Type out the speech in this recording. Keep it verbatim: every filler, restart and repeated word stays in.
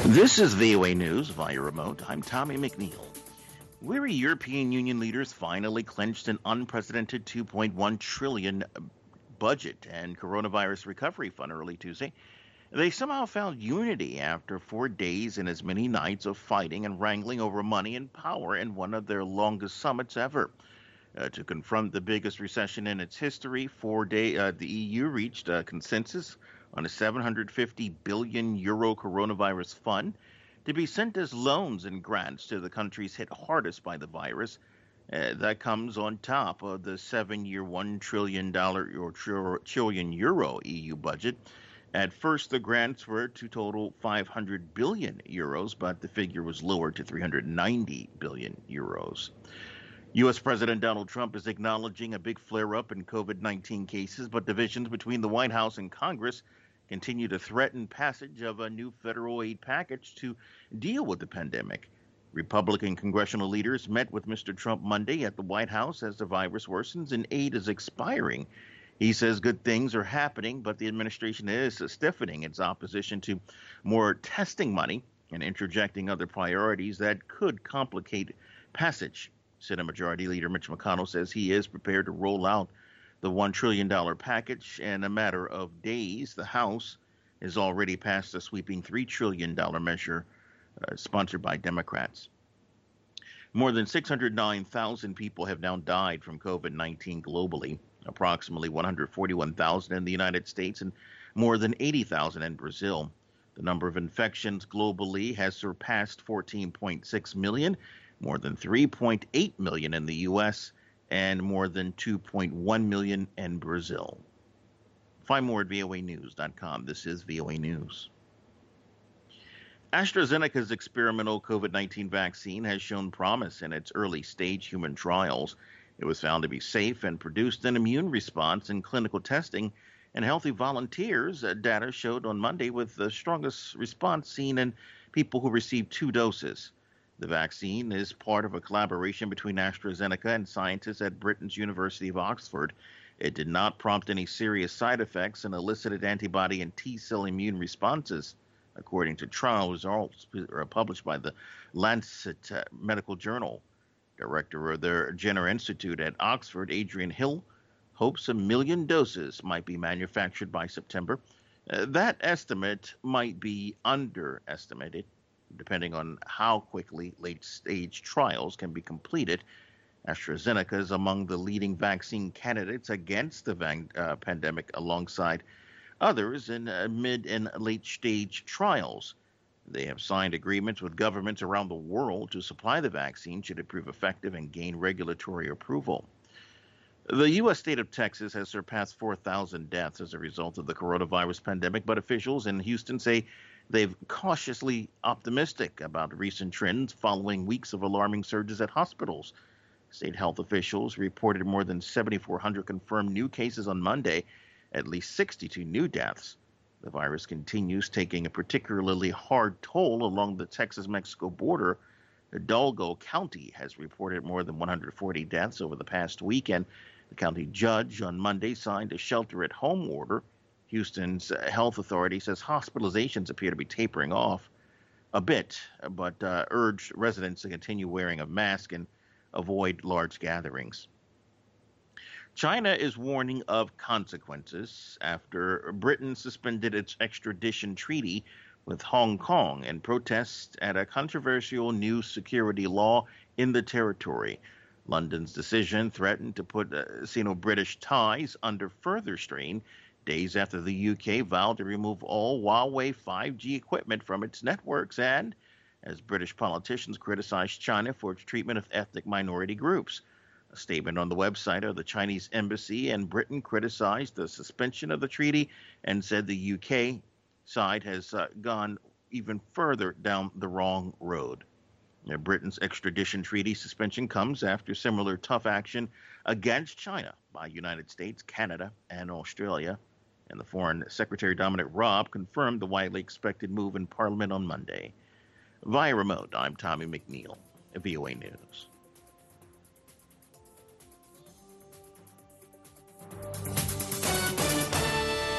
This is V O A News via remote. I'm Tommy McNeil. Weary European Union leaders finally clinched an unprecedented two point one trillion dollars budget and coronavirus recovery fund early Tuesday. They somehow found unity after four days and as many nights of fighting and wrangling over money and power in one of their longest summits ever. Uh, to confront the biggest recession in its history, four day, uh, the E U reached a consensus on a seven hundred fifty billion euro coronavirus fund to be sent as loans and grants to the countries hit hardest by the virus. Uh, that comes on top of the seven-year, one trillion dollars or trillion euro E U budget. At first, the grants were to total five hundred billion euros, but the figure was lowered to three hundred ninety billion euros. U S. President Donald Trump is acknowledging a big flare-up in COVID nineteen cases, but divisions between the White House and Congress continue to threaten passage of a new federal aid package to deal with the pandemic. Republican congressional leaders met with Mister Trump Monday at the White House as the virus worsens and aid is expiring. He says good things are happening, but the administration is stiffening its opposition to more testing money and interjecting other priorities that could complicate passage. Senate Majority Leader Mitch McConnell says he is prepared to roll out the one trillion dollars package in a matter of days. The House has already passed a sweeping three trillion dollars measure uh, sponsored by Democrats. More than six hundred nine thousand people have now died from COVID nineteen globally, approximately one hundred forty-one thousand in the United States and more than eighty thousand in Brazil. The number of infections globally has surpassed fourteen point six million, more than three point eight million in the U S, and more than two point one million in Brazil. Find more at V O A news dot com. This is V O A News. AstraZeneca's experimental COVID nineteen vaccine has shown promise in its early-stage human trials. It was found to be safe and produced an immune response in clinical testing in healthy volunteers. Uh, data showed on Monday with the strongest response seen in people who received two doses. The vaccine is part of a collaboration between AstraZeneca and scientists at Britain's University of Oxford. It did not prompt any serious side effects and elicited antibody and T-cell immune responses, according to trial results published by the Lancet Medical Journal. Director of the Jenner Institute at Oxford, Adrian Hill, hopes a million doses might be manufactured by September. Uh, that estimate might be underestimated, depending on how quickly late-stage trials can be completed. AstraZeneca is among the leading vaccine candidates against the van, uh, pandemic alongside others in uh, mid and late-stage trials. They have signed agreements with governments around the world to supply the vaccine should it prove effective and gain regulatory approval. The U S state of Texas has surpassed four thousand deaths as a result of the coronavirus pandemic, but officials in Houston say they've cautiously optimistic about recent trends following weeks of alarming surges at hospitals. State health officials reported more than seven thousand four hundred confirmed new cases on Monday, at least sixty-two new deaths. The virus continues taking a particularly hard toll along the Texas-Mexico border. Hidalgo County has reported more than one hundred forty deaths over the past weekend. The county judge on Monday signed a shelter-at-home order. Houston's health authority says hospitalizations appear to be tapering off a bit, but uh, urged residents to continue wearing a mask and avoid large gatherings. China is warning of consequences after Britain suspended its extradition treaty with Hong Kong in protest at a controversial new security law in the territory. London's decision threatened to put uh, Sino-British ties under further strain days after the U K vowed to remove all Huawei five G equipment from its networks and as British politicians criticized China for its treatment of ethnic minority groups. A statement on the website of the Chinese embassy in Britain criticized the suspension of the treaty and said the U K side has uh, gone even further down the wrong road. Now, Britain's extradition treaty suspension comes after similar tough action against China by United States, Canada, and Australia. And the Foreign Secretary Dominic Raab confirmed the widely expected move in Parliament on Monday. Via remote, I'm Tommy McNeil, V O A News.